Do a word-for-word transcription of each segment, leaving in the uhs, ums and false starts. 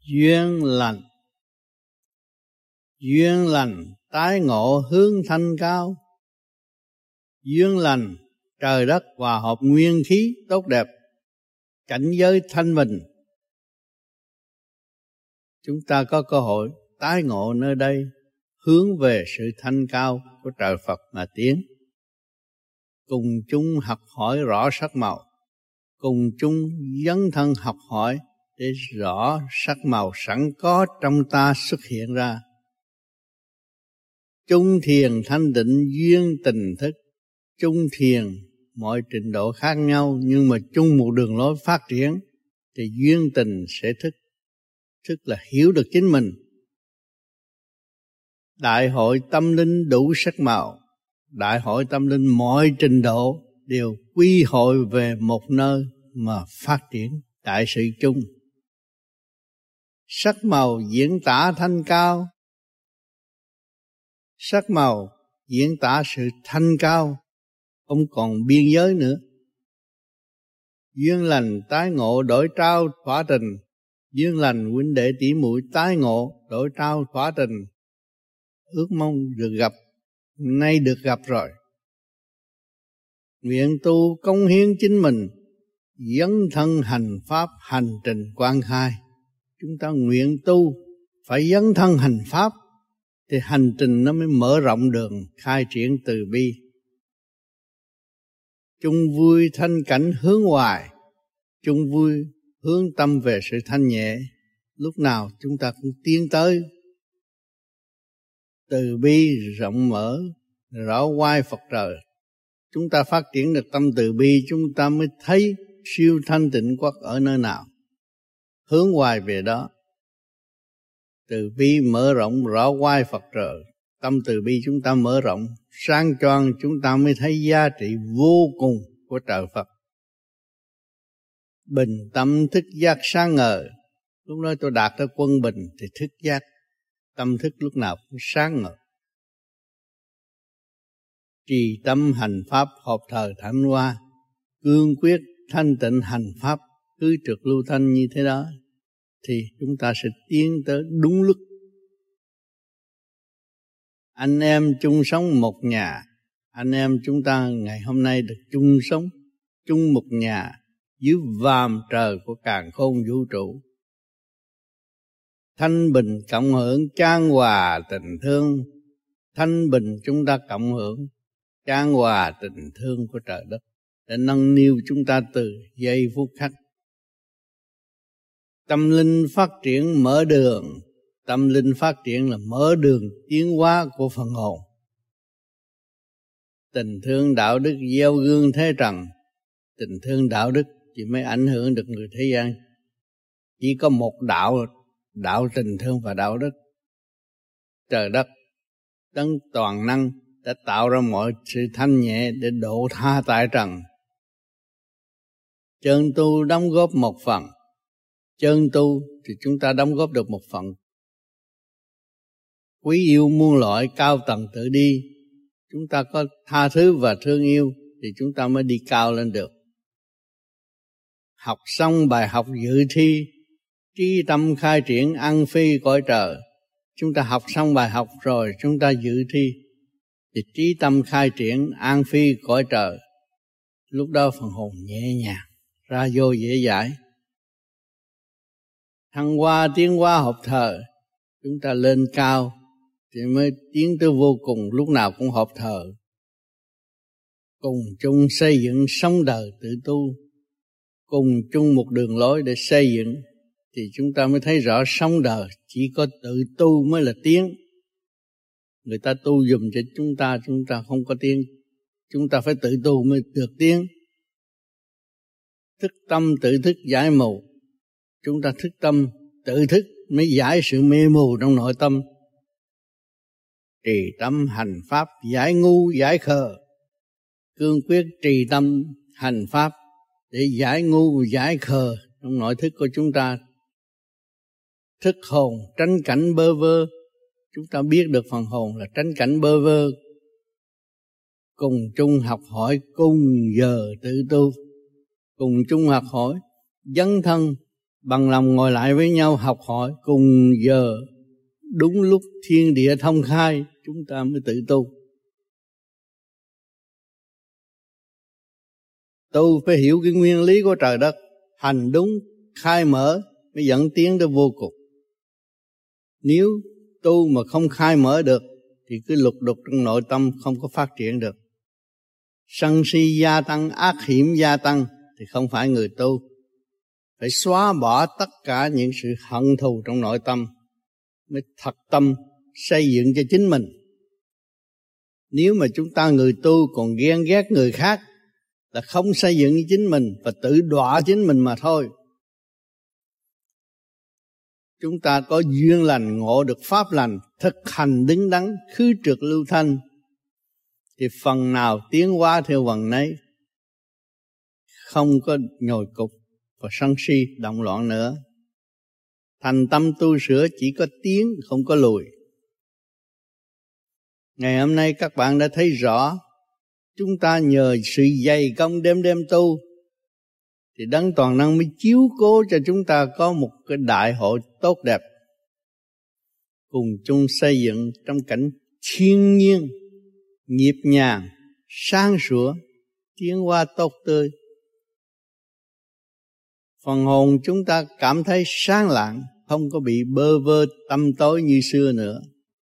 Duyên lành. Duyên lành tái ngộ hướng thanh cao. Duyên lành trời đất hòa hợp nguyên khí tốt đẹp, cảnh giới thanh bình. Chúng ta có cơ hội tái ngộ nơi đây, hướng về sự thanh cao của trời Phật mà tiến. Cùng chung học hỏi rõ sắc màu, cùng chung dấn thân học hỏi để rõ sắc màu sẵn có trong ta xuất hiện ra. Chung thiền thanh định duyên tình thức, chung thiền mọi trình độ khác nhau nhưng mà chung một đường lối phát triển thì duyên tình sẽ thức, thức là hiểu được chính mình. Đại hội tâm linh đủ sắc màu, đại hội tâm linh mọi trình độ đều quy hội về một nơi mà phát triển đại sự chung. Sắc màu diễn tả thanh cao, sắc màu diễn tả sự thanh cao, không còn biên giới nữa. Duyên lành tái ngộ đổi trao thỏa tình, duyên lành huynh đệ tỷ muội tái ngộ đổi trao thỏa tình. Ước mong được gặp, nay được gặp rồi. Nguyện tu cống hiến chính mình, dấn thân hành pháp hành trình quang khai. Chúng ta nguyện tu phải dấn thân hành pháp thì hành trình nó mới mở rộng đường khai triển từ bi. Chung vui thanh cảnh hướng hoài, chung vui hướng tâm về sự thanh nhẹ. Lúc nào chúng ta cũng tiến tới từ bi rộng mở, rõ oai Phật trời. Chúng ta phát triển được tâm từ bi, chúng ta mới thấy siêu thanh tịnh quốc ở nơi nào. Hướng hoài về đó. Từ bi mở rộng rõ oai Phật trời. Tâm từ bi chúng ta mở rộng, sáng choang chúng ta mới thấy giá trị vô cùng của trời Phật. Bình tâm thức giác sáng ngời. Lúc đó tôi đạt tới quân bình thì thức giác. Tâm thức lúc nào cũng sáng ngời. Trì tâm hành pháp hợp thời thánh hoa, cương quyết thanh tịnh hành pháp cứ trượt lưu thanh như thế đó thì chúng ta sẽ tiến tới đúng lúc. Anh em chung sống một nhà, anh em chúng ta ngày hôm nay được chung sống chung một nhà dưới vàm trời của càn khôn vũ trụ. Thanh bình cộng hưởng chan hòa tình thương, thanh bình chúng ta cộng hưởng chan hòa tình thương của trời đất để nâng niu chúng ta từ giây phút khắc. Tâm linh phát triển mở đường, tâm linh phát triển là mở đường tiến hóa của phần hồn. Tình thương đạo đức gieo gương thế trần, tình thương đạo đức chỉ mới ảnh hưởng được người thế gian. Chỉ có một đạo, đạo tình thương và đạo đức. Trời đất đấng toàn năng đã tạo ra mọi sự thanh nhẹ để độ tha tại trần. Chân tu đóng góp một phần, chân tu thì chúng ta đóng góp được một phần. Quý yêu muôn loại cao tầng tự đi, chúng ta có tha thứ và thương yêu thì chúng ta mới đi cao lên được. Học xong bài học dự thi, trí tâm khai triển ăn phi cõi trời. Chúng ta học xong bài học rồi chúng ta dự thi thì trí tâm khai triển an phi cõi trời. Lúc đó phần hồn nhẹ nhàng, ra vô dễ dãi. Thăng hoa tiến hóa hợp thời, chúng ta lên cao thì mới tiến tới vô cùng, lúc nào cũng hợp thời. Cùng chung xây dựng sống đời tự tu, cùng chung một đường lối để xây dựng thì chúng ta mới thấy rõ sống đời chỉ có tự tu mới là tiến. Người ta tu dùm cho chúng ta, chúng ta không có tiến. Chúng ta phải tự tu mới được tiến. Thức tâm tự thức giải mù. Chúng ta thức tâm tự thức mới giải sự mê mù trong nội tâm. Trì tâm hành pháp giải ngu giải khờ. Cương quyết trì tâm hành pháp để giải ngu giải khờ trong nội thức của chúng ta. Thức hồn tránh cảnh bơ vơ. Chúng ta biết được phần hồn là tránh cảnh bơ vơ. Cùng chung học hỏi, cùng giờ tự tu. Cùng chung học hỏi, dấn thân bằng lòng ngồi lại với nhau học hỏi, cùng giờ đúng lúc thiên địa thông khai chúng ta mới tự tu. Tu phải hiểu cái nguyên lý của trời đất, hành đúng, khai mở mới dẫn tiến tới vô cùng. Nếu tu mà không khai mở được thì cứ lục đục trong nội tâm, không có phát triển được. Sân si gia tăng, ác hiểm gia tăng thì không phải người tu. Phải xóa bỏ tất cả những sự hận thù trong nội tâm mới thật tâm xây dựng cho chính mình. Nếu mà chúng ta người tu còn ghen ghét người khác là không xây dựng cho chính mình và tự đọa chính mình mà thôi. Chúng ta có duyên lành, ngộ được pháp lành, thực hành đứng đắn, khứ trượt lưu thanh thì phần nào tiến hóa theo phần nấy, không có nhồi cục và sân si động loạn nữa. Thành tâm tu sửa chỉ có tiến không có lùi. Ngày hôm nay các bạn đã thấy rõ, chúng ta nhờ sự dày công đêm đêm tu thì Đấng Toàn Năng mới chiếu cố cho chúng ta có một cái đại hội tốt đẹp, cùng chung xây dựng trong cảnh thiên nhiên, nhịp nhàng, sáng sủa, tiến hóa tốt tươi. Phần hồn chúng ta cảm thấy sáng lạng, không có bị bơ vơ tâm tối như xưa nữa.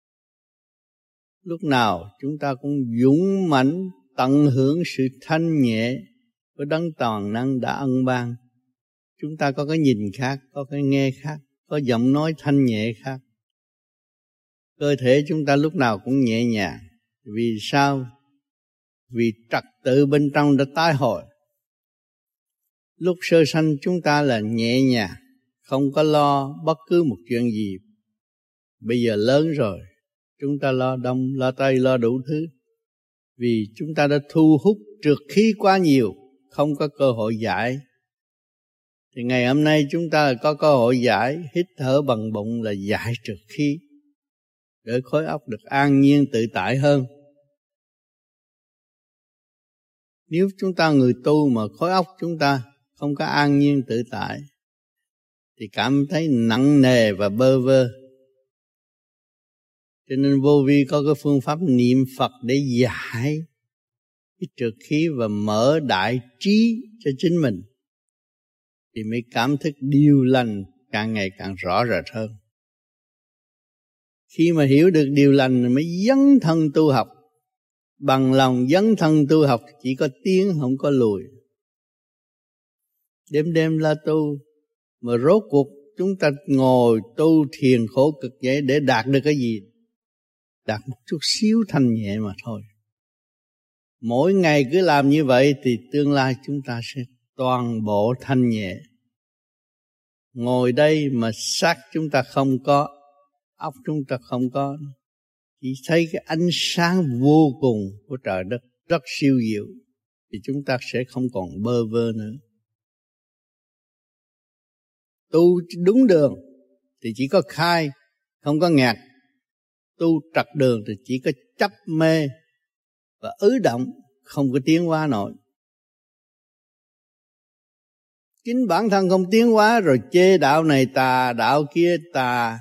Lúc nào chúng ta cũng dũng mãnh tận hưởng sự thanh nhẹ của Đấng Toàn Năng đã ân ban. Chúng ta có cái nhìn khác, có cái nghe khác, có giọng nói thanh nhẹ khác. Cơ thể chúng ta lúc nào cũng nhẹ nhàng. Vì sao? Vì trật tự bên trong đã tái hồi. Lúc sơ sanh chúng ta là nhẹ nhàng, không có lo bất cứ một chuyện gì. Bây giờ lớn rồi, chúng ta lo đông, lo tây, lo đủ thứ. Vì chúng ta đã thu hút trượt khí quá nhiều, không có cơ hội giải. Thì ngày hôm nay chúng ta có cơ hội giải, hít thở bằng bụng là giải trượt khí, để khối óc được an nhiên tự tại hơn. Nếu chúng ta người tu mà khối óc chúng ta không có an nhiên tự tại thì cảm thấy nặng nề và bơ vơ. Cho nên Vô Vi có cái phương pháp niệm Phật để giải cái trượt khí và mở đại trí cho chính mình, thì mới cảm thức điều lành càng ngày càng rõ rệt hơn. Khi mà hiểu được điều lành mới dấn thân tu học. Bằng lòng dấn thân tu học chỉ có tiến không có lùi. Đêm đêm la tu, mà rốt cuộc chúng ta ngồi tu thiền khổ cực vậy để đạt được cái gì? Đạt một chút xíu thanh nhẹ mà thôi. Mỗi ngày cứ làm như vậy thì tương lai chúng ta sẽ toàn bộ thanh nhẹ. Ngồi đây mà xác chúng ta không có, óc chúng ta không có, chỉ thấy cái ánh sáng vô cùng của trời đất rất siêu diệu thì chúng ta sẽ không còn bơ vơ nữa. Tu đúng đường thì chỉ có khai, không có ngạt. Tu trật đường thì chỉ có chấp mê và ứ động, không có tiến hóa nổi. Chính bản thân không tiến hóa rồi chê đạo này tà, đạo kia tà,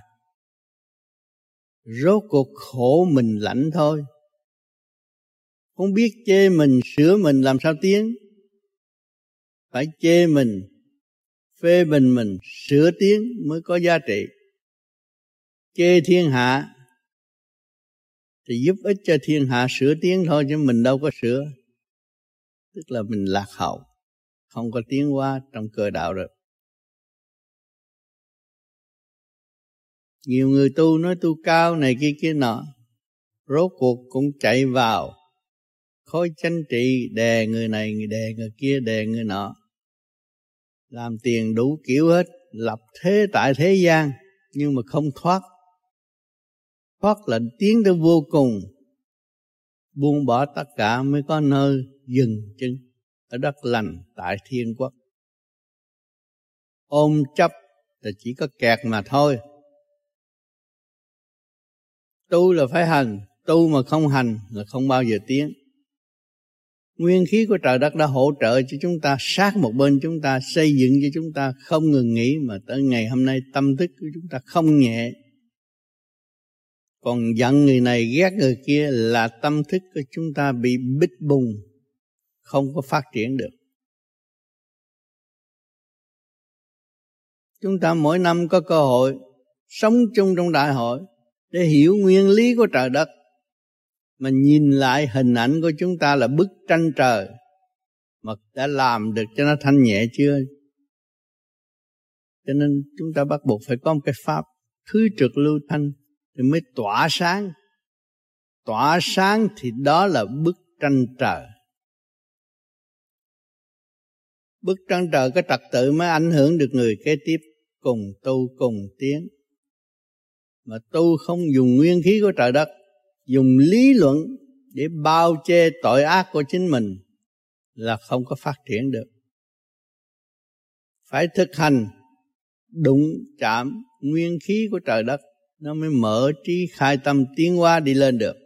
rốt cuộc khổ mình lãnh thôi. Không biết chê mình, sửa mình làm sao tiến. Phải chê mình, phê bình mình, sửa tiến mới có giá trị. Chê thiên hạ thì giúp ích cho thiên hạ sửa tiến thôi, chứ mình đâu có sửa. Tức là mình lạc hậu, không có tiến hóa trong cơ đạo được. Nhiều người tu nói tu cao này kia kia nọ, rốt cuộc cũng chạy vào khối chánh trị, đè người này, đè người kia, đè người nọ, làm tiền đủ kiểu hết, lập thế tại thế gian, nhưng mà không thoát. Thoát là tiến tới vô cùng, buông bỏ tất cả mới có nơi dừng chân ở đất lành tại thiên quốc. Ôm chấp là chỉ có kẹt mà thôi. Tu là phải hành, tu mà không hành là không bao giờ tiến. Nguyên khí của trời đất đã hỗ trợ cho chúng ta, sát một bên chúng ta, xây dựng cho chúng ta không ngừng nghỉ, mà tới ngày hôm nay tâm thức của chúng ta không nhẹ. Còn giận người này ghét người kia là tâm thức của chúng ta bị bít bùng, không có phát triển được. Chúng ta mỗi năm có cơ hội sống chung trong đại hội để hiểu nguyên lý của trời đất, mà nhìn lại hình ảnh của chúng ta là bức tranh trời mà đã làm được cho nó thanh nhẹ chưa? Cho nên chúng ta bắt buộc phải có một cái pháp thứ trực lưu thanh thì mới tỏa sáng. Tỏa sáng thì đó là bức tranh trời. Bức tranh trời có trật tự mới ảnh hưởng được người kế tiếp cùng tu cùng tiến. Mà tu không dùng nguyên khí của trời đất, dùng lý luận để bao che tội ác của chính mình là không có phát triển được. Phải thực hành đụng chạm nguyên khí của trời đất, nó mới mở trí khai tâm tiến hóa đi lên được.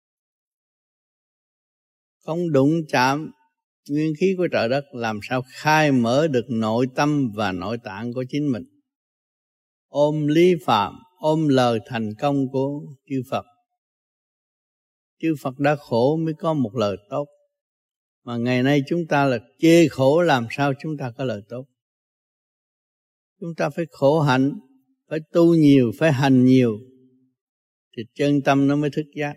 Không đụng chạm nguyên khí của trời đất làm sao khai mở được nội tâm và nội tạng của chính mình. Ôm lý phạm, ôm lời thành công của chư Phật. Chư Phật đã khổ mới có một lời tốt. Mà ngày nay chúng ta là chê khổ, làm sao chúng ta có lời tốt? Chúng ta phải khổ hạnh, phải tu nhiều, phải hành nhiều, thì chân tâm nó mới thức giác.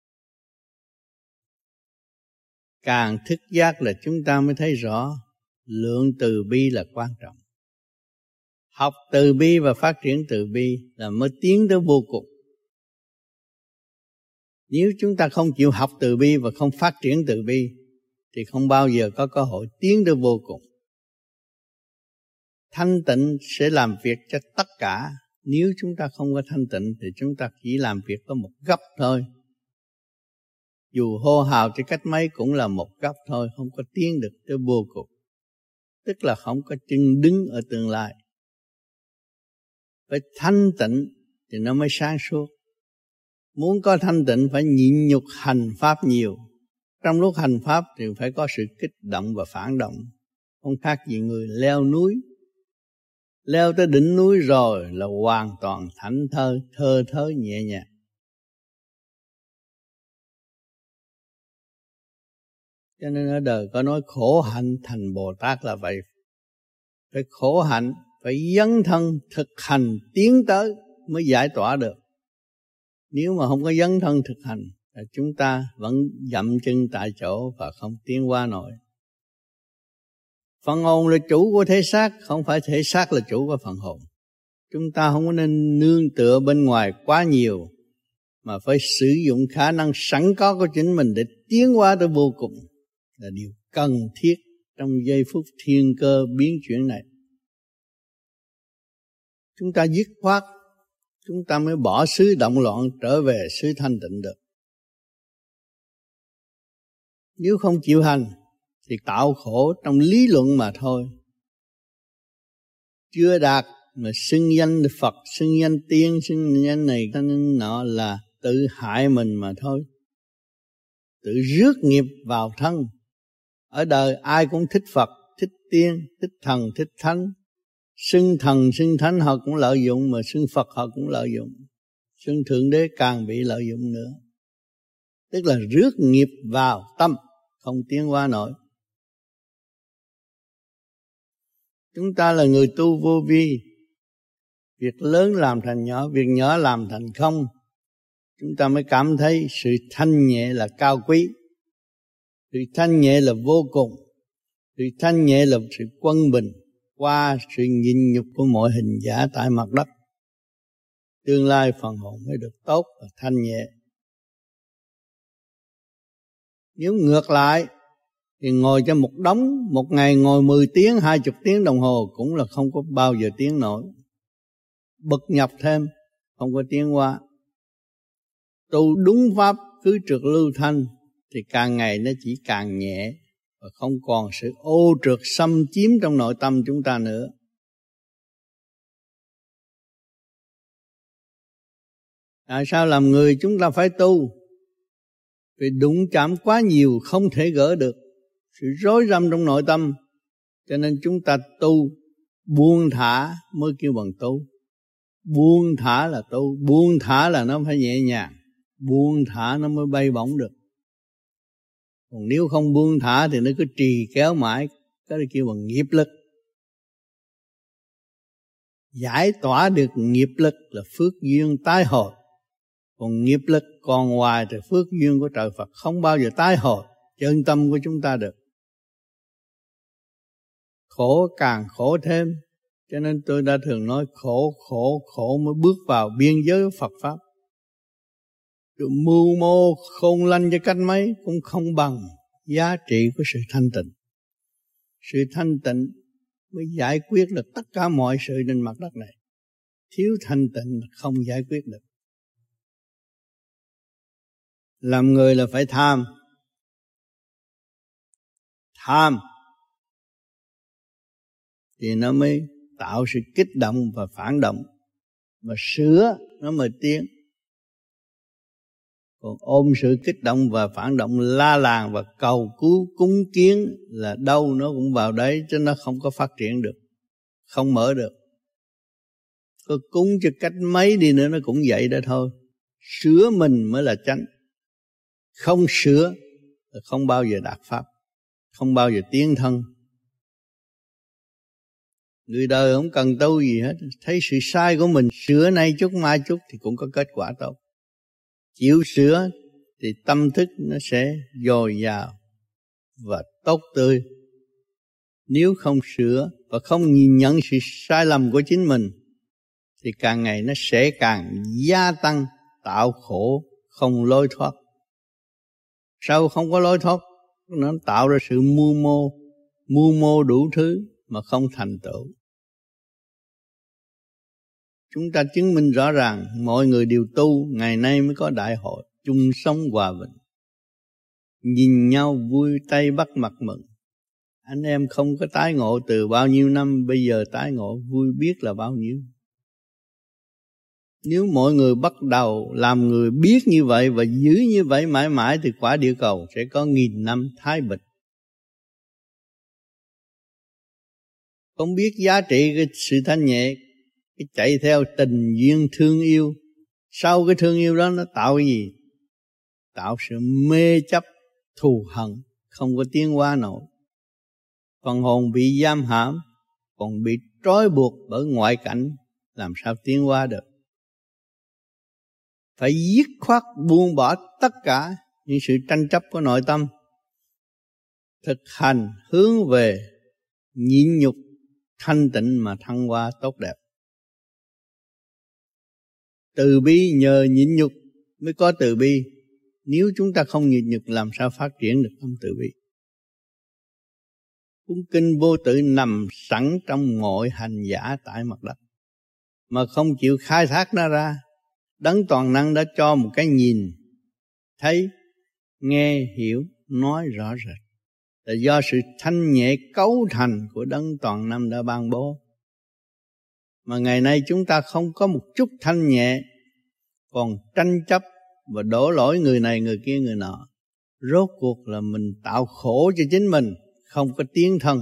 Càng thức giác là chúng ta mới thấy rõ lượng từ bi là quan trọng. Học từ bi và phát triển từ bi là mới tiến tới vô cùng. Nếu chúng ta không chịu học từ bi và không phát triển từ bi thì không bao giờ có cơ hội tiến tới vô cùng. Thanh tịnh sẽ làm việc cho tất cả. Nếu chúng ta không có thanh tịnh thì chúng ta chỉ làm việc có một góc thôi. Dù hô hào trên cách mấy cũng là một góc thôi, không có tiến được tới vô cùng. Tức là không có chân đứng ở tương lai. Phải thanh tịnh thì nó mới sáng suốt. Muốn có thanh tịnh phải nhịn nhục hành pháp nhiều. Trong lúc hành pháp thì phải có sự kích động và phản động. Không khác gì người leo núi. Leo tới đỉnh núi rồi là hoàn toàn thảnh thơi, thơ thớ nhẹ nhàng. Cho nên ở đời có nói khổ hạnh thành Bồ Tát là vậy. Phải khổ hạnh, phải dấn thân thực hành tiến tới mới giải tỏa được. Nếu mà không có dấn thân thực hành, chúng ta vẫn dậm chân tại chỗ và không tiến hóa nổi. Phần hồn là chủ của thể xác, không phải thể xác là chủ của phần hồn. Chúng ta không có nên nương tựa bên ngoài quá nhiều, mà phải sử dụng khả năng sẵn có của chính mình để tiến hóa tới vô cùng, là điều cần thiết trong giây phút thiên cơ biến chuyển này. Chúng ta dứt khoát, chúng ta mới bỏ xứ động loạn trở về xứ thanh tịnh được. Nếu không chịu hành thì tạo khổ trong lý luận mà thôi. Chưa đạt mà xưng danh Phật, xưng danh tiên, xưng danh này tên nọ là tự hại mình mà thôi. Tự rước nghiệp vào thân. Ở đời ai cũng thích Phật, thích tiên, thích thần, thích thánh. Xưng thần, xưng thánh họ cũng lợi dụng, mà xưng Phật họ cũng lợi dụng. Xưng Thượng Đế càng bị lợi dụng nữa. Tức là rước nghiệp vào tâm, không tiến hóa nổi. Chúng ta là người tu vô vi. Việc lớn làm thành nhỏ, việc nhỏ làm thành không. Chúng ta mới cảm thấy sự thanh nhẹ là cao quý. Sự thanh nhẹ là vô cùng. Sự thanh nhẹ là sự quân bình qua sự nhịn nhục của mọi hình giả tại mặt đất. Tương lai phần hồn mới được tốt và thanh nhẹ. Nếu ngược lại thì ngồi cho một đống, một ngày ngồi mười tiếng, hai mươi tiếng đồng hồ cũng là không có bao giờ tiến nổi. Bực nhập thêm, không có tiến hóa. Tu đúng pháp cứ trượt lưu thanh thì càng ngày nó chỉ càng nhẹ và không còn sự ô trượt xâm chiếm trong nội tâm chúng ta nữa. Tại sao làm người chúng ta phải tu? Vì đụng chạm quá nhiều không thể gỡ được. sự rối rắm trong nội tâm. Cho nên chúng ta tu buông thả mới kêu bằng tu. Buông thả là tu, buông thả là nó phải nhẹ nhàng, buông thả nó mới bay bổng được. Còn nếu không buông thả thì nó cứ trì kéo mãi, cái đó kêu bằng nghiệp lực. Giải tỏa được nghiệp lực là phước duyên tái hồi. Còn nghiệp lực còn hoài thì phước duyên của trời Phật không bao giờ tái hồi chân tâm của chúng ta được. Khổ càng khổ thêm. Cho nên tôi đã thường nói khổ, khổ, khổ mới bước vào biên giới Phật Pháp. Được mưu mô khôn lanh cho cách mấy cũng không bằng giá trị của sự thanh tịnh. Sự thanh tịnh mới giải quyết được tất cả mọi sự trên mặt đất này. Thiếu thanh tịnh không giải quyết được. Làm người là phải tham. Tham thì nó mới tạo sự kích động và phản động, và sửa nó mới tiến. Còn ôm sự kích động và phản động, la làng và cầu cứu cúng kiến là đâu nó cũng vào đấy, chứ nó không có phát triển được, không mở được. Có cúng cho cách mấy đi nữa nó cũng vậy đó thôi. Sửa mình mới là chánh. Không sửa là không bao giờ đạt pháp, không bao giờ tiến thân. Người đời không cần tu gì hết, thấy sự sai của mình sửa nay chút mai chút thì cũng có kết quả tốt. Chịu sửa thì tâm thức nó sẽ dồi dào và tốt tươi. Nếu không sửa và không nhìn nhận sự sai lầm của chính mình thì càng ngày nó sẽ càng gia tăng, tạo khổ không lối thoát. Sao không có lối thoát? Nó tạo ra sự mưu mô, mưu mô đủ thứ mà không thành tựu. Chúng ta chứng minh rõ ràng mọi người đều tu, ngày nay mới có đại hội chung sống hòa bình, nhìn nhau vui tay bắt mặt mừng. Anh em không có tái ngộ từ bao nhiêu năm, bây giờ tái ngộ vui biết là bao nhiêu. Nếu mọi người bắt đầu làm người biết như vậy và giữ như vậy mãi mãi thì quả địa cầu sẽ có nghìn năm thái bình. Không biết giá trị cái sự thanh nhẹ, cái chạy theo tình duyên thương yêu. Sau cái thương yêu đó nó tạo cái gì? Tạo sự mê chấp, thù hận, không có tiến hóa nổi. Phần hồn bị giam hãm, còn bị trói buộc bởi ngoại cảnh, làm sao tiến hóa được? Phải dứt khoát buông bỏ tất cả những sự tranh chấp của nội tâm, thực hành hướng về nhịn nhục thanh tịnh mà thăng hoa tốt đẹp. Từ bi nhờ nhịn nhục mới có từ bi. Nếu chúng ta không nhịn nhục làm sao phát triển được tâm từ bi? Cuốn kinh vô tự nằm sẵn trong mọi hành giả tại mặt đất, mà không chịu khai thác nó ra. Đấng toàn năng đã cho một cái nhìn, thấy, nghe, hiểu, nói rõ rệt. Là do sự thanh nhẹ cấu thành của đấng toàn năng đã ban bố. Mà ngày nay chúng ta không có một chút thanh nhẹ, còn tranh chấp và đổ lỗi người này người kia người nọ. Rốt cuộc là mình tạo khổ cho chính mình, không có tiến thân.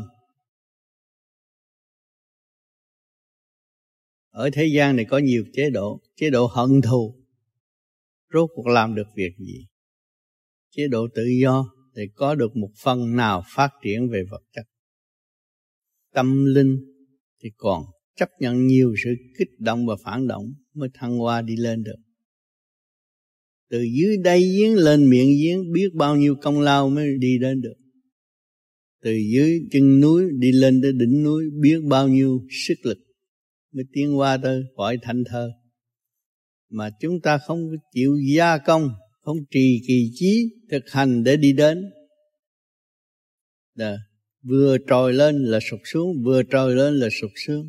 Ở thế gian này có nhiều chế độ, chế độ hận thù, rốt cuộc làm được việc gì? Chế độ tự do thì có được một phần nào phát triển về vật chất. Tâm linh thì còn chấp nhận nhiều sự kích động và phản động mới thăng hoa đi lên được. Từ dưới đáy giếng lên miệng giếng biết bao nhiêu công lao mới đi đến được. Từ dưới chân núi đi lên tới đỉnh núi biết bao nhiêu sức lực mới tiến qua tới cõi thanh thơ. Mà chúng ta không chịu gia công, không trì kỳ chí thực hành để đi đến. Đó. Vừa trồi lên là sụt xuống, vừa trồi lên là sụt xuống.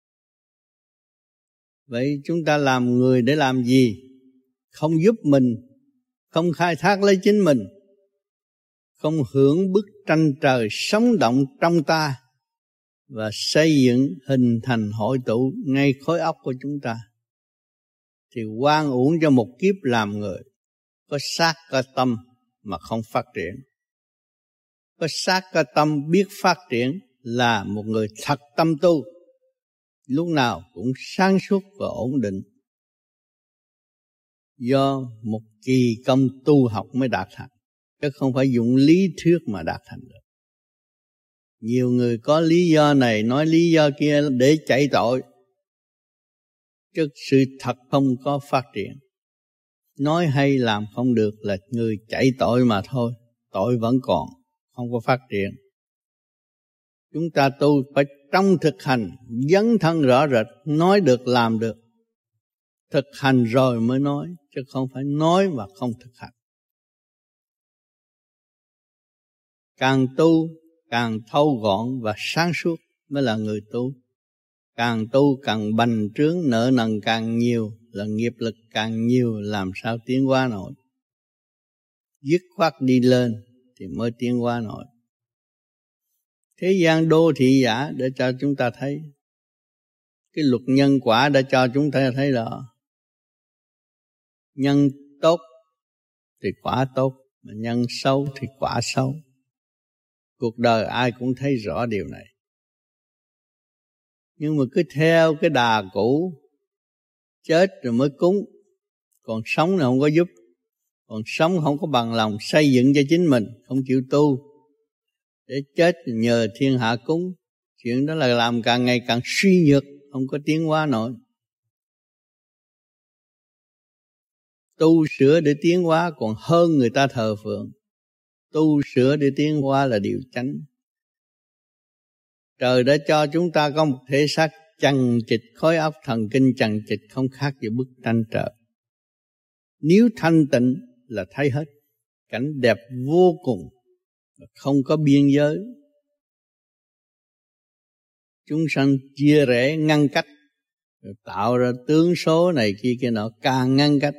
Vậy chúng ta làm người để làm gì? Không giúp mình, không khai thác lấy chính mình, không hưởng bức tranh trời sống động trong ta và xây dựng hình thành hội tụ ngay khối óc của chúng ta, thì oan uổng cho một kiếp làm người, có xác có tâm mà không phát triển. có xác có tâm biết phát triển là một người thật tâm tu, lúc nào cũng sáng suốt và ổn định, do một kỳ công tu học mới đạt thành, chứ không phải dùng lý thuyết mà đạt thành được. Nhiều người có lý do này nói lý do kia để chạy tội, chứ sự thật không có phát triển. Nói hay làm không được là người chạy tội mà thôi, tội vẫn còn, không có phát triển. Chúng ta tu phải trong thực hành, dấn thân rõ rệt, nói được làm được. Thực hành rồi mới nói, chứ không phải nói mà không thực hành. Càng tu, càng thâu gọn và sáng suốt mới là người tu. Càng tu càng bành trướng, nợ nần càng nhiều, là nghiệp lực càng nhiều, làm sao tiến hóa nổi. Dứt khoát đi lên thì mới tiến hóa nổi. Thế gian đô thị giả để cho chúng ta thấy, cái luật nhân quả đã cho chúng ta thấy rõ. Nhân tốt thì quả tốt, mà nhân xấu thì quả xấu. Cuộc đời ai cũng thấy rõ điều này. Nhưng mà cứ theo cái đà cũ, chết rồi mới cúng, còn sống là không có giúp. Còn sống không có bằng lòng xây dựng cho chính mình, không chịu tu, để chết nhờ thiên hạ cúng. Chuyện đó là làm càng ngày càng suy nhược, không có tiến hóa nổi. Tu sửa để tiến hóa còn hơn người ta thờ phượng. Tu sửa để tiến hóa là điều chánh. Trời đã cho chúng ta có một thể xác chằng chịt, khối óc thần kinh chằng chịt, không khác gì bức tranh trời. Nếu thanh tịnh là thấy hết, cảnh đẹp vô cùng, không có biên giới. Chúng sanh chia rẽ ngăn cách, rồi tạo ra tướng số này kia kia nọ, càng ngăn cách,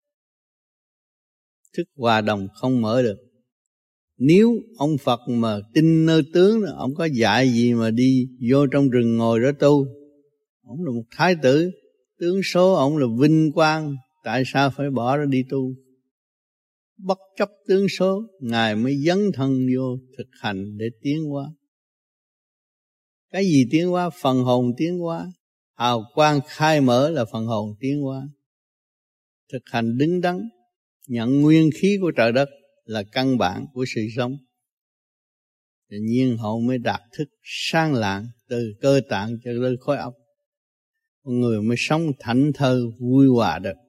thức hòa đồng không mở được. Nếu ông Phật mà tin nơi tướng, ông có dạy gì mà đi vô trong rừng ngồi đó tu. Ông là một thái tử, tướng số ông là vinh quang, tại sao phải bỏ ra đi tu? Bất chấp tướng số, Ngài mới dấn thân vô thực hành để tiến hóa. Cái gì tiến hóa? Phần hồn tiến hóa. Hào quang khai mở là phần hồn tiến hóa. Thực hành đứng đắn, nhận nguyên khí của trời đất là căn bản của sự sống. Tự nhiên họ mới đạt thức sáng lạng từ cơ tạng cho đến khối óc. Con người mới sống thảnh thơi vui hòa được.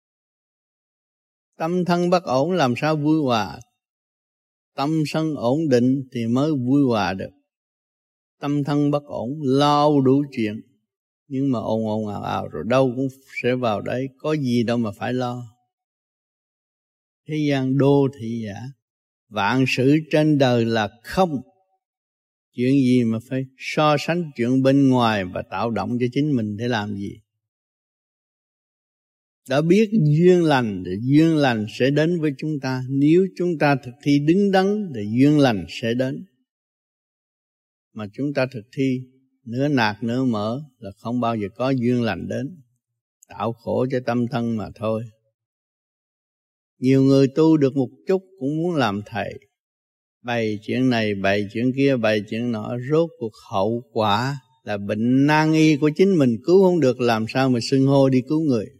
Tâm thân bất ổn làm sao vui hòa? Tâm sân ổn định thì mới vui hòa được. Tâm thân bất ổn lo đủ chuyện, nhưng mà ồn ồn ào ào rồi đâu cũng sẽ vào đấy, có gì đâu mà phải lo. Thế gian đô thị giả, vạn sự trên đời là không. Chuyện gì mà phải so sánh chuyện bên ngoài và tạo động cho chính mình để làm gì? Đã biết duyên lành thì duyên lành sẽ đến với chúng ta. Nếu chúng ta thực thi đứng đắn thì duyên lành sẽ đến. Mà chúng ta thực thi nửa nạt nửa mở là không bao giờ có duyên lành đến. Tạo khổ cho tâm thân mà thôi. Nhiều người tu được một chút cũng muốn làm thầy, bày chuyện này bày chuyện kia bày chuyện nọ, rốt cuộc hậu quả là bệnh nan y của chính mình cứu không được, làm sao mà xưng hô đi cứu người.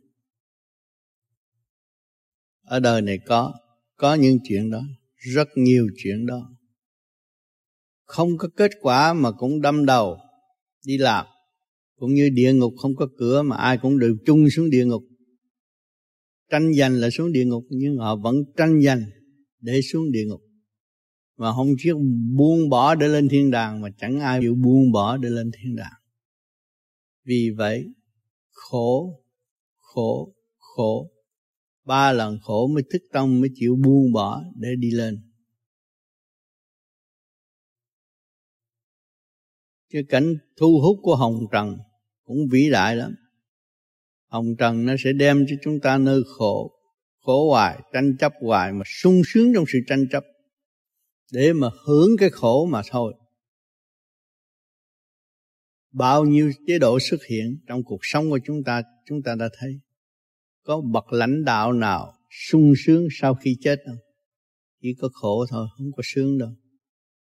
Ở đời này có có những chuyện đó, rất nhiều chuyện đó. Không có kết quả mà cũng đâm đầu đi làm. Cũng như địa ngục không có cửa mà ai cũng đều chung xuống địa ngục. Tranh giành là xuống địa ngục, nhưng họ vẫn tranh giành để xuống địa ngục. Mà không biết buông bỏ để lên thiên đàng, mà chẳng ai chịu buông bỏ để lên thiên đàng. Vì vậy khổ, khổ, khổ. Ba lần khổ mới thức tâm, mới chịu buông bỏ để đi lên. Cái cảnh thu hút của hồng trần cũng vĩ đại lắm. Hồng trần nó sẽ đem cho chúng ta nơi khổ, khổ hoài, tranh chấp hoài, mà sung sướng trong sự tranh chấp để mà hưởng cái khổ mà thôi. Bao nhiêu chế độ xuất hiện trong cuộc sống của chúng ta, chúng ta đã thấy. Có bậc lãnh đạo nào sung sướng sau khi chết không? Chỉ có khổ thôi, không có sướng đâu.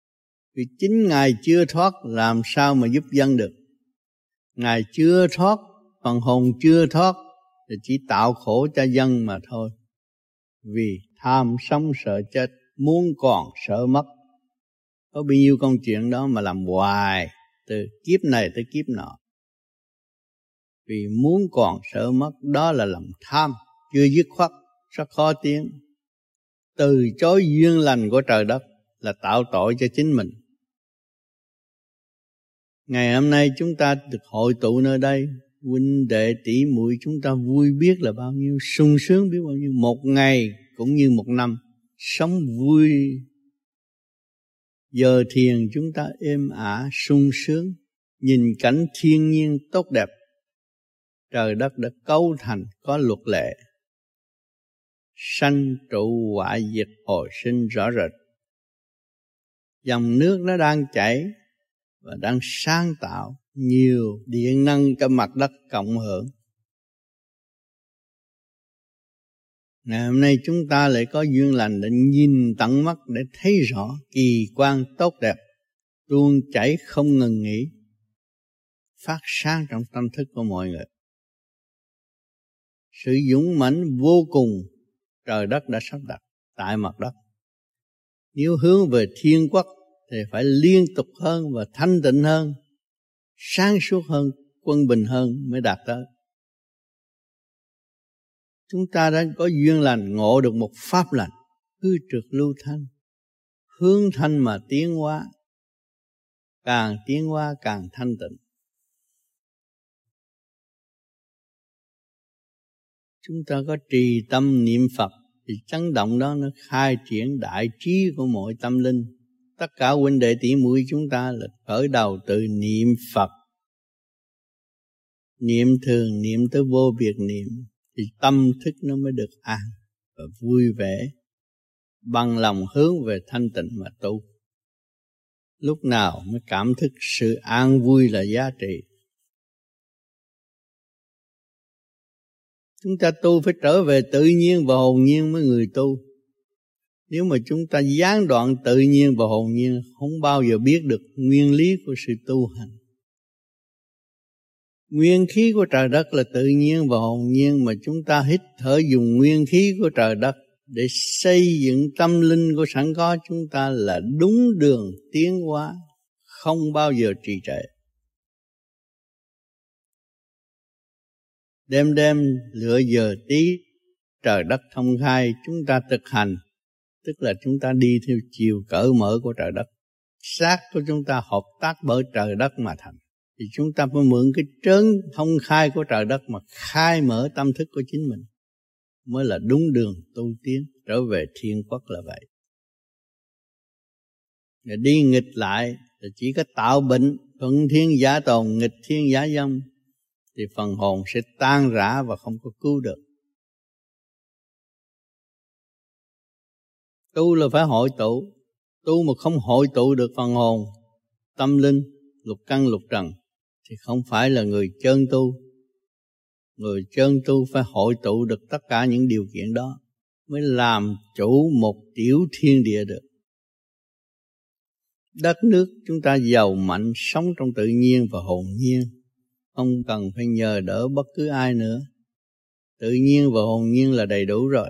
Vì chính Ngài chưa thoát làm sao mà giúp dân được. Ngài chưa thoát, phần hồn chưa thoát thì chỉ tạo khổ cho dân mà thôi. Vì tham sống sợ chết, muốn còn sợ mất. Có bao nhiêu công chuyện đó mà làm hoài, từ kiếp này tới kiếp nọ. Vì muốn còn sợ mất, đó là lòng tham, chưa dứt khoát, rất khó tiến. Từ chối duyên lành của trời đất là tạo tội cho chính mình. Ngày hôm nay chúng ta được hội tụ nơi đây, huynh đệ tỷ muội chúng ta vui biết là bao nhiêu, sung sướng biết bao nhiêu. Một ngày cũng như một năm, sống vui. Giờ thiền chúng ta êm ả, sung sướng, nhìn cảnh thiên nhiên tốt đẹp. Trời đất đã cấu thành có luật lệ, sanh trụ hoại diệt hồi sinh rõ rệt. Dòng nước nó đang chảy và đang sáng tạo nhiều điện năng cho mặt đất cộng hưởng. Ngày hôm nay chúng ta lại có duyên lành để nhìn tận mắt để thấy rõ kỳ quan tốt đẹp tuôn chảy không ngừng nghỉ, phát sáng trong tâm thức của mọi người. Sự dũng mãnh vô cùng trời đất đã sắp đặt tại mặt đất. Nếu hướng về thiên quốc thì phải liên tục hơn và thanh tịnh hơn, sáng suốt hơn, quân bình hơn mới đạt tới. Chúng ta đã có duyên lành ngộ được một pháp lành, hư trượt lưu thanh, hướng thanh mà tiến hóa, càng tiến hóa càng thanh tịnh. Chúng ta có trì tâm niệm Phật thì chấn động đó nó khai triển đại trí của mọi tâm linh. Tất cả huynh đệ tỷ muội chúng ta là khởi đầu từ niệm Phật. Niệm thường, niệm tới vô biệt niệm thì tâm thức nó mới được an và vui vẻ, bằng lòng hướng về thanh tịnh mà tu. Lúc nào mới cảm thức sự an vui là giá trị. Chúng ta tu phải trở về tự nhiên và hồn nhiên mới người tu. Nếu mà chúng ta gián đoạn tự nhiên và hồn nhiên, không bao giờ biết được nguyên lý của sự tu hành. Nguyên khí của trời đất là tự nhiên và hồn nhiên, mà chúng ta hít thở dùng nguyên khí của trời đất để xây dựng tâm linh của sẵn có chúng ta là đúng đường tiến hóa, không bao giờ trì trệ. Đêm đêm lựa giờ tí trời đất thông khai, chúng ta thực hành, tức là chúng ta đi theo chiều cởi mở của trời đất. Xác của chúng ta hợp tác bởi trời đất mà thành, thì chúng ta phải mượn cái trớn thông khai của trời đất mà khai mở tâm thức của chính mình, mới là đúng đường tu tiến trở về thiên quốc là vậy. Để đi nghịch lại thì chỉ có tạo bệnh, thuận thiên giả tồn, nghịch thiên giả dâm, thì phần hồn sẽ tan rã và không có cứu được. Tu là phải hội tụ, tu mà không hội tụ được phần hồn, tâm linh, lục căn lục trần thì không phải là người chân tu. Người chân tu phải hội tụ được tất cả những điều kiện đó mới làm chủ một tiểu thiên địa được. Đất nước chúng ta giàu mạnh, sống trong tự nhiên và hồn nhiên, không cần phải nhờ đỡ bất cứ ai nữa. Tự nhiên và hồn nhiên là đầy đủ rồi.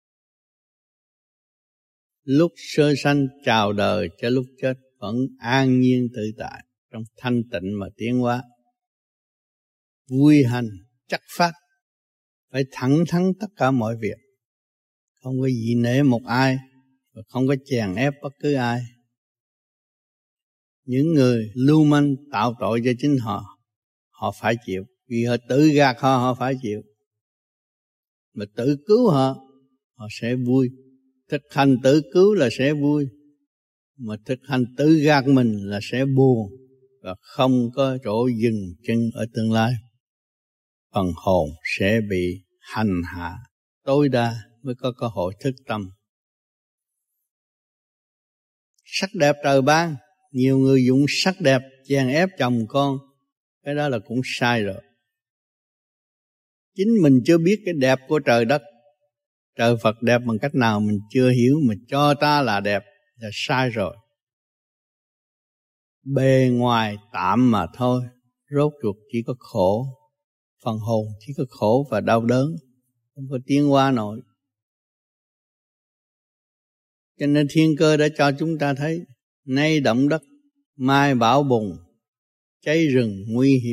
Lúc sơ sanh chào đời cho lúc chết vẫn an nhiên tự tại, trong thanh tịnh mà tiến hóa. Vui hành, chắc phát, phải thẳng thắn tất cả mọi việc. Không có gì nể một ai, và không có chèn ép bất cứ ai. Những người lưu manh tạo tội cho chính họ, họ phải chịu. Vì họ tự gạt họ, họ phải chịu. Mà tự cứu họ, họ sẽ vui. Thực hành tự cứu là sẽ vui, mà thực hành tự gạt mình là sẽ buồn và không có chỗ dừng chân ở tương lai. Phần hồn sẽ bị hành hạ tối đa mới có cơ hội thức tâm. Sắc đẹp trời ban, nhiều người dùng sắc đẹp chèn ép chồng con, cái đó là cũng sai rồi. Chính mình chưa biết cái đẹp của trời đất, trời Phật đẹp bằng cách nào mình chưa hiểu, mà cho ta là đẹp là sai rồi. bề ngoài tạm mà thôi, rốt cuộc chỉ có khổ, phần hồn chỉ có khổ và đau đớn, không có tiến hóa nổi. Cho nên thiên cơ đã cho chúng ta thấy, nay động đất, mai bão bùng, cháy rừng nguy hiểm.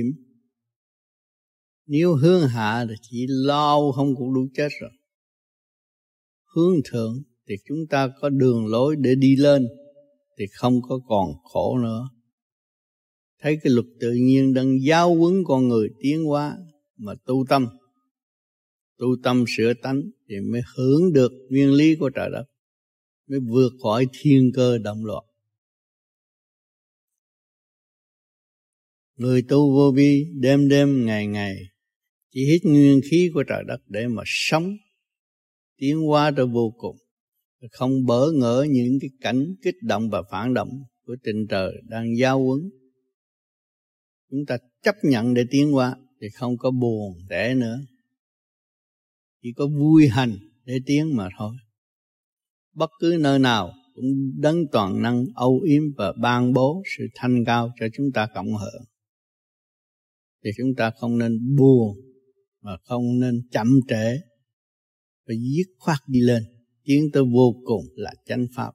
Nếu hướng hạ thì chỉ lo không cũng đủ chết rồi. Hướng thượng thì chúng ta có đường lối để đi lên, thì không có còn khổ nữa. Thấy cái luật tự nhiên đang giáo huấn con người tiến hóa mà tu tâm. Tu tâm sửa tánh thì mới hưởng được nguyên lý của trời đất, mới vượt khỏi thiên cơ động loạn. Người tu vô vi đêm đêm ngày ngày chỉ hít nguyên khí của trời đất để mà sống, tiến hóa tới vô cùng, không bỡ ngỡ những cái cảnh kích động và phản động của trình trời đang giáo huấn. Chúng ta chấp nhận để tiến hóa thì không có buồn đẻ nữa, chỉ có vui hành để tiến mà thôi. Bất cứ nơi nào cũng đấng toàn năng âu yếm và ban bố sự thanh cao cho chúng ta cộng hưởng. Thì chúng ta không nên buồn mà không nên chậm trễ, phải dứt khoát đi lên, tiến tới vô cùng là chánh pháp.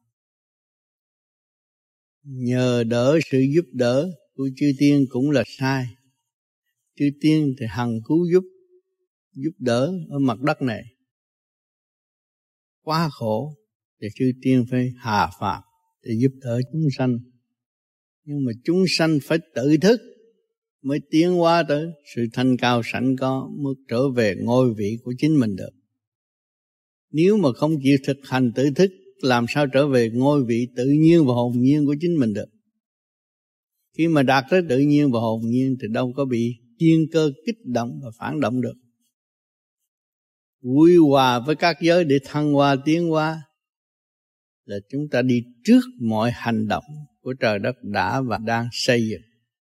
Nhờ đỡ sự giúp đỡ của chư tiên cũng là sai. Chư tiên thì hằng cứu giúp, giúp đỡ ở mặt đất này quá khổ, thì chư tiên phải hạ phàm để giúp đỡ chúng sanh. Nhưng mà chúng sanh phải tự thức mới tiến hóa tới sự thanh cao sẵn có, mới trở về ngôi vị của chính mình được. Nếu mà không chịu thực hành tự thức, làm sao trở về ngôi vị tự nhiên và hồn nhiên của chính mình được? Khi mà đạt tới tự nhiên và hồn nhiên thì đâu có bị thiên cơ kích động và phản động được. Vui hòa với các giới để thăng hoa tiến hóa là chúng ta đi trước mọi hành động của trời đất đã và đang xây dựng.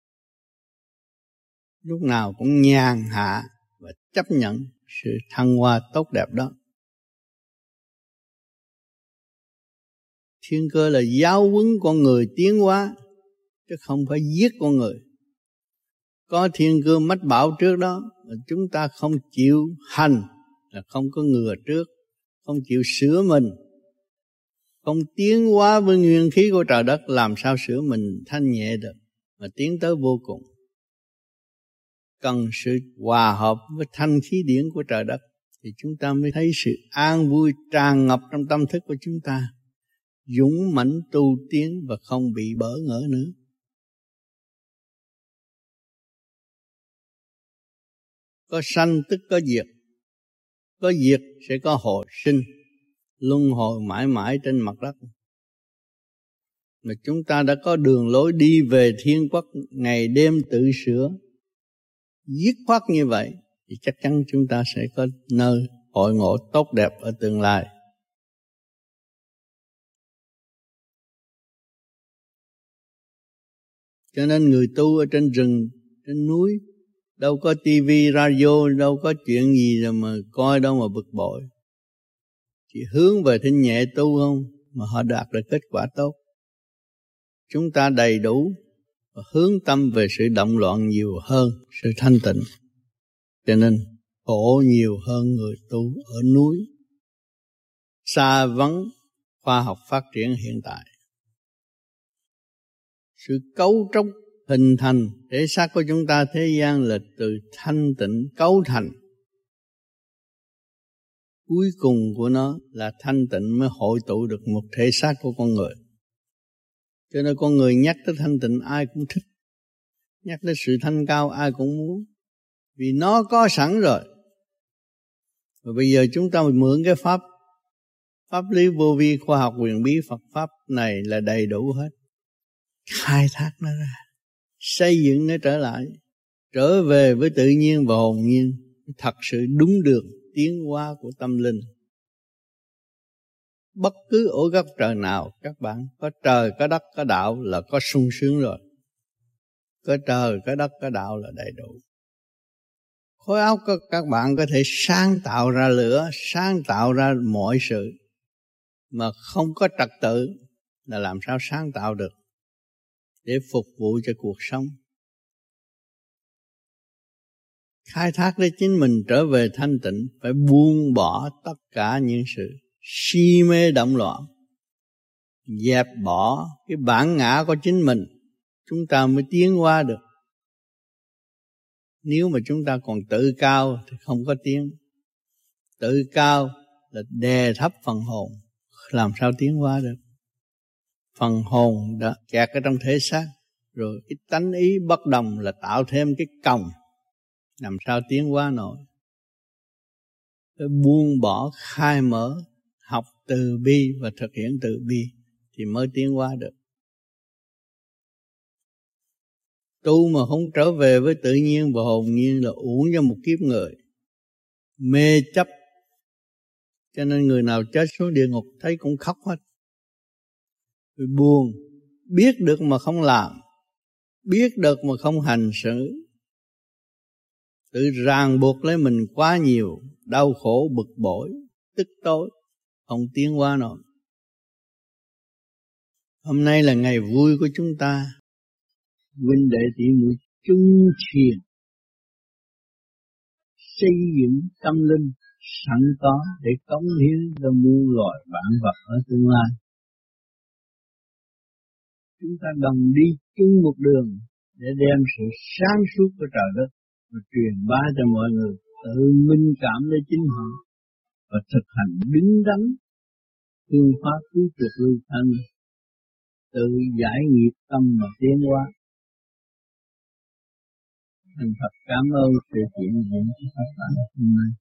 Lúc nào cũng nhàn hạ và chấp nhận sự thăng hoa tốt đẹp đó. Thiên cơ là giáo huấn con người tiến hóa, chứ không phải giết con người. Có thiên cơ mách bảo trước đó, mà chúng ta không chịu hành là không có ngừa trước, không chịu sửa mình, không tiến hóa với nguyên khí của trời đất, làm sao sửa mình thanh nhẹ được mà tiến tới vô cùng. Cần sự hòa hợp với thanh khí điển của trời đất thì chúng ta mới thấy sự an vui tràn ngập trong tâm thức của chúng ta, dũng mãnh tu tiến và không bị bỡ ngỡ nữa. Có sanh tức có diệt, có diệt sẽ có hồi sinh, luân hồi mãi mãi trên mặt đất. Mà chúng ta đã có đường lối đi về thiên quốc, ngày đêm tự sửa, dứt khoát như vậy thì chắc chắn chúng ta sẽ có nơi hội ngộ tốt đẹp ở tương lai. Cho nên người tu ở trên rừng, trên núi, đâu có tivi, radio, đâu có chuyện gì rồi mà coi đâu mà bực bội. Chỉ hướng về thanh nhẹ tu không mà họ đạt được kết quả tốt. Chúng ta đầy đủ và hướng tâm về sự động loạn nhiều hơn sự thanh tịnh. Cho nên khổ nhiều hơn người tu ở núi, xa vắng khoa học phát triển hiện tại. Sự cấu trúc hình thành thể xác của chúng ta thế gian là từ thanh tịnh cấu thành. Cuối cùng của nó là thanh tịnh mới hội tụ được một thể xác của con người. Cho nên con người nhắc tới thanh tịnh ai cũng thích, nhắc tới sự thanh cao ai cũng muốn, vì nó có sẵn rồi. Và bây giờ chúng ta mượn cái pháp pháp lý vô vi, khoa học huyền bí Phật pháp này là đầy đủ hết, khai thác nó ra, xây dựng nó trở lại, trở về với tự nhiên và hồn nhiên, thật sự đúng đường tiến hóa của tâm linh. Bất cứ ở góc trời nào các bạn có trời, có đất, có đạo là có sung sướng rồi. Có trời, có đất, có đạo là đầy đủ. Khối óc của các bạn có thể sáng tạo ra lửa, sáng tạo ra mọi sự, mà không có trật tự là làm sao sáng tạo được. để phục vụ cho cuộc sống. Khai thác để chính mình trở về thanh tịnh, phải buông bỏ tất cả những sự si mê động loạn, dẹp bỏ cái bản ngã của chính mình, chúng ta mới tiến hóa được. Nếu mà chúng ta còn tự cao thì không có tiến. Tự cao là đè thấp phần hồn, làm sao tiến hóa được. Phần hồn đã kẹt ở trong thể xác, rồi cái tánh ý bất đồng là tạo thêm cái còng, làm sao tiến hóa nổi. Phải buông bỏ, khai mở, học từ bi và thực hiện từ bi thì mới tiến hóa được. Tu mà không trở về với tự nhiên và hồn nhiên là uổng cho một kiếp người. Mê chấp, cho nên người nào chết xuống địa ngục thấy cũng khóc hết. Vì buồn, biết được mà không làm, biết được mà không hành xử, tự ràng buộc lấy mình quá nhiều, đau khổ bực bội, tức tối, không tiến hóa nổi. Hôm nay là ngày vui của chúng ta, huynh đệ tỷ muội chung thiền, xây dựng tâm linh sẵn có để cống hiến cho muôn loài vạn vật ở tương lai. Chúng ta đồng đi chung một đường để đem sự sáng suốt của trời đất và truyền bá cho mọi người tự minh cảm lấy chính họ và thực hành đứng đắn phương pháp cứu chuộc lưu thanh, tự giải nghiệp tâm và tiến hóa. Thành Phật cảm ơn sự hiện diện của các bạn hôm nay.